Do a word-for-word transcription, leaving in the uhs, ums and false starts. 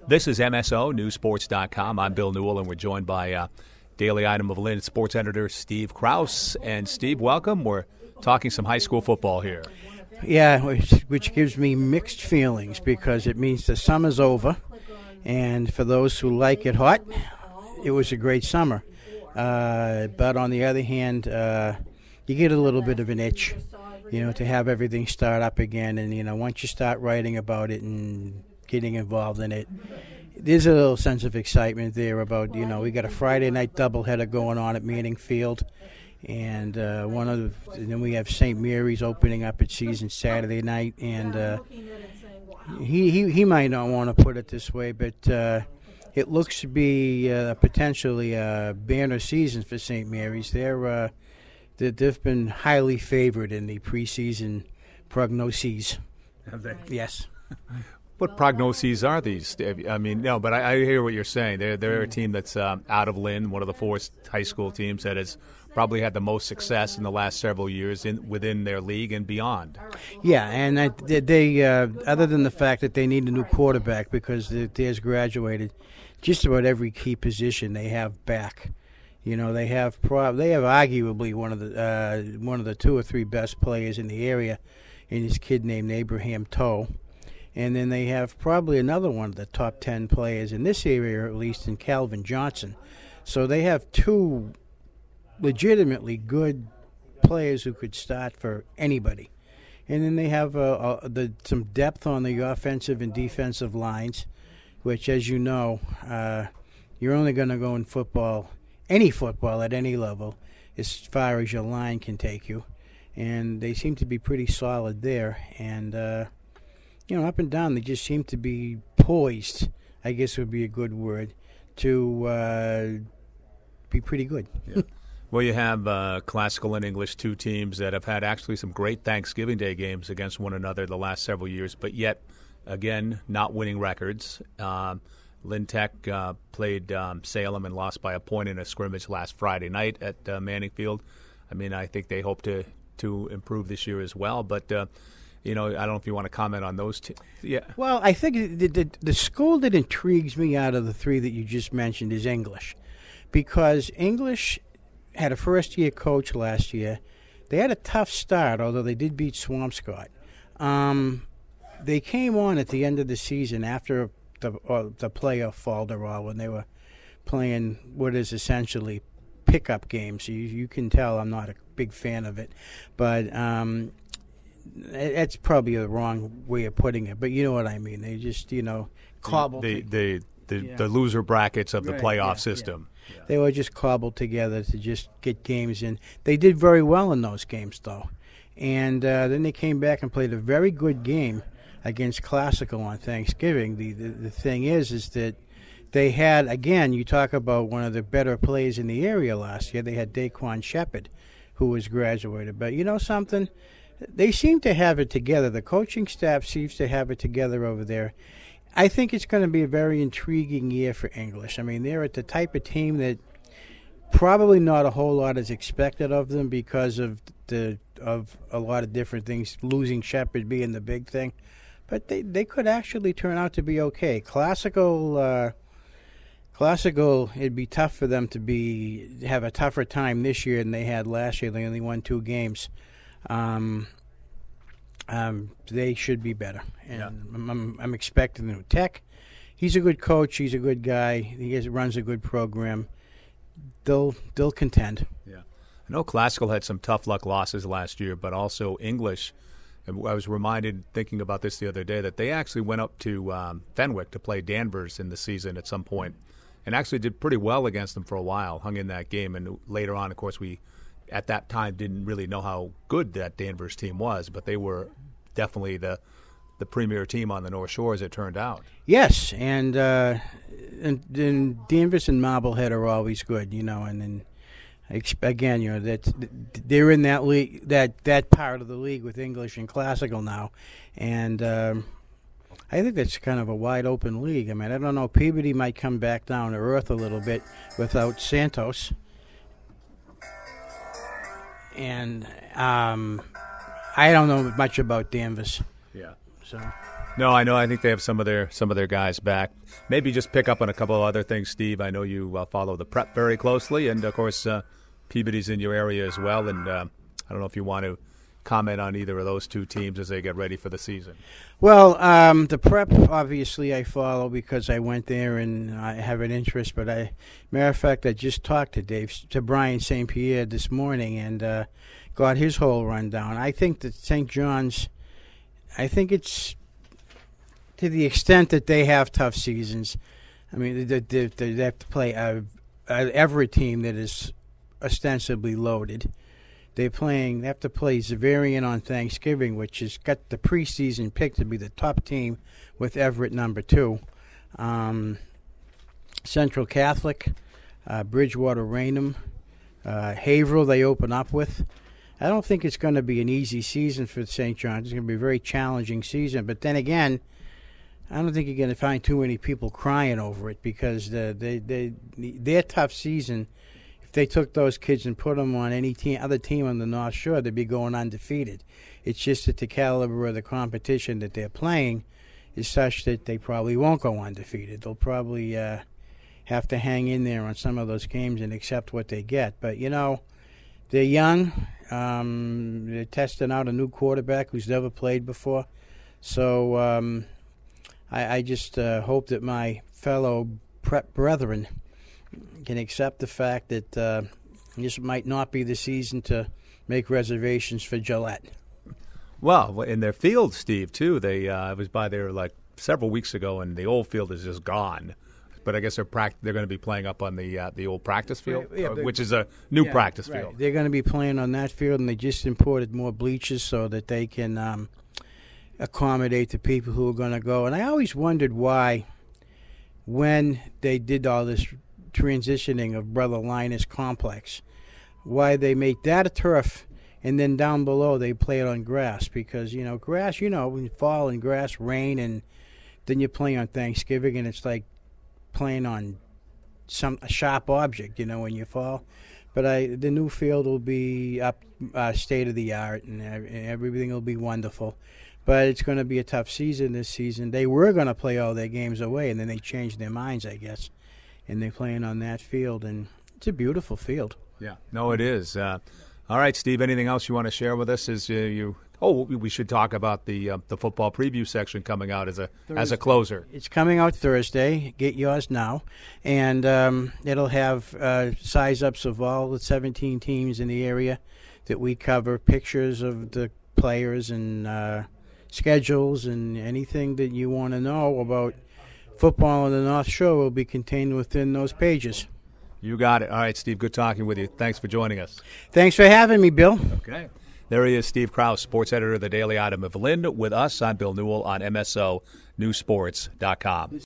This is M S O News Sports dot com. I'm Bill Newell, and we're joined by uh, Daily Item of Lynn sports editor Steve Krause. And Steve, welcome. We're talking some high school football here. Yeah, which, which gives me mixed feelings because it means the summer's over. And for those who like it hot, it was a great summer. Uh, but on the other hand, uh, you get a little bit of an itch, you know, to have everything start up again. And, you know, once you start writing about it and getting involved in it, there's a little sense of excitement there about, you know, we got a Friday night doubleheader going on at Manning Field. And uh, one of the, and then we have Saint Mary's opening up its season Saturday night. And uh, he, he, he might not want to put it this way, but uh, it looks to be uh, potentially a banner season for Saint Mary's. They're, uh, they've been highly favored in the preseason prognoses. Have they? Yes. What prognoses are these? I mean, no, but I, I hear what you're saying. They're, they're a team that's um, out of Lynn, one of the four high school teams that has probably had the most success in the last several years in, within their league and beyond. Yeah, and I, they, uh, other than the fact that they need a new quarterback because theirs graduated, just about every key position they have back. You know, they have prob- they have arguably one of the uh, one of the two or three best players in the area, in this kid named Abraham Toe. And then they have probably another one of the top ten players in this area, at least, in Calvin Johnson. So they have two legitimately good players who could start for anybody. And then they have uh, uh, the, some depth on the offensive and defensive lines, which, as you know, uh, you're only going to go in football, any football at any level, as far as your line can take you. And they seem to be pretty solid there. And, uh, you know, up and down, they just seem to be poised, I guess would be a good word, to uh, be pretty good. Yeah. Well, you have uh, classical and English, two teams that have had actually some great Thanksgiving Day games against one another the last several years, but yet, again, not winning records. Um, Lynn Tech uh, played um, Salem and lost by a point in a scrimmage last Friday night at uh, Manning Field. I mean, I think they hope to, to improve this year as well, but uh, you know, I don't know if you want to comment on those two. Yeah. Well, I think the, the, the school that intrigues me out of the three that you just mentioned is English, because English had a first-year coach last year. They had a tough start, although they did beat Swampscott. Um, they came on at the end of the season after the uh, the playoff falderall when they were playing what is essentially pickup games. You, you can tell I'm not a big fan of it, but um, that's probably the wrong way of putting it. But you know what I mean. They just, you know, cobbled. The the the, yeah. the loser brackets of the right, playoff yeah, system. Yeah. Yeah. They were just cobbled together to just get games in. They did very well in those games, though. And uh, then they came back and played a very good game against Classical on Thanksgiving. The, the the thing is, is that they had, again, you talk about one of the better players in the area last year. They had Daquan Shepard, who was graduated. But you know something? They seem to have it together. The coaching staff seems to have it together over there. I think it's going to be a very intriguing year for English. I mean, they're the type of team that probably not a whole lot is expected of them because of the of a lot of different things, losing Shepard being the big thing. But they, they could actually turn out to be okay. Classical, uh, classical, it'd be tough for them to be have a tougher time this year than they had last year. They only won two games. Um, um, they should be better. And yeah. I'm, I'm, I'm expecting them. Tech, he's a good coach. He's a good guy. He has, runs a good program. They'll they'll contend. Yeah, I know Classical had some tough luck losses last year, but also English. And I was reminded, thinking about this the other day, that they actually went up to um, Fenwick to play Danvers in the season at some point, and actually did pretty well against them for a while. Hung in that game, and later on, of course, we at that time didn't really know how good that Danvers team was, but they were definitely the the premier team on the North Shore, as it turned out. Yes, and uh, and, and Danvers and Marblehead are always good, you know, and then again, you know, that they're in that league, that that part of the league with English and Classical now, and um, I think that's kind of a wide open league. I mean, I don't know, Peabody might come back down to earth a little bit without Santos, and um, I don't know much about Danvers. Yeah. So No, I know. I think they have some of their some of their guys back. Maybe just pick up on a couple of other things, Steve. I know you uh, follow the Prep very closely, and of course uh, Peabody's in your area as well. And uh, I don't know if you want to comment on either of those two teams as they get ready for the season. Well, um, the Prep obviously I follow because I went there and I have an interest. But I, matter of fact, I just talked to Dave to Brian Saint Pierre this morning and uh, got his whole rundown. I think that Saint John's, I think it's. To the extent that they have tough seasons, I mean, they, they, they have to play a, a Everett team that is ostensibly loaded. They're playing. They have to play Xaverian on Thanksgiving, which has got the preseason pick to be the top team, with Everett number two. Um, Central Catholic, uh, Bridgewater Raynham, uh, Haverhill. They open up with. I don't think it's going to be an easy season for Saint John's. It's going to be a very challenging season. But then again, I don't think you're going to find too many people crying over it because the, they, they, their tough season, if they took those kids and put them on any team, other team on the North Shore, they'd be going undefeated. It's just that the caliber of the competition that they're playing is such that they probably won't go undefeated. They'll probably uh, have to hang in there on some of those games and accept what they get. But, you know, they're young. Um, they're testing out a new quarterback who's never played before. So... Um, I, I just uh, hope that my fellow prep brethren can accept the fact that uh, this might not be the season to make reservations for Gillette. Well, in their field, Steve, too, they uh, I was by there like several weeks ago, and the old field is just gone. But I guess they're pract- they're going to be playing up on the uh, the old practice field, yeah, uh, which is a new yeah, practice right. field. They're going to be playing on that field, and they just imported more bleachers so that they can um, – accommodate the people who are going to go. And I always wondered why, when they did all this transitioning of Brother Linus Complex, why they made that a turf and then down below they play it on grass. Because, you know, grass, you know, when you fall in grass, rain, and then you play on Thanksgiving, and it's like playing on some a sharp object, you know, when you fall. But I, the new field will be up uh, state of the art, and everything will be wonderful. But it's going to be a tough season this season. They were going to play all their games away, and then they changed their minds, I guess. And they're playing on that field, and it's a beautiful field. Yeah, no, it is. Uh, all right, Steve, anything else you want to share with us? As uh, you, oh, we should talk about the uh, the football preview section coming out as a Thursday. as a closer. It's coming out Thursday. Get yours now, and um, it'll have uh, size-ups of all the seventeen teams in the area that we cover, pictures of the players, and uh, schedules, and anything that you want to know about football on the North Shore will be contained within those pages. You got it. All right, Steve, good talking with you. Thanks for joining us. Thanks for having me, Bill. Okay. There he is, Steve Krause, sports editor of the Daily Item of Lynn, with us. I'm Bill Newell on M S O News Sports dot com.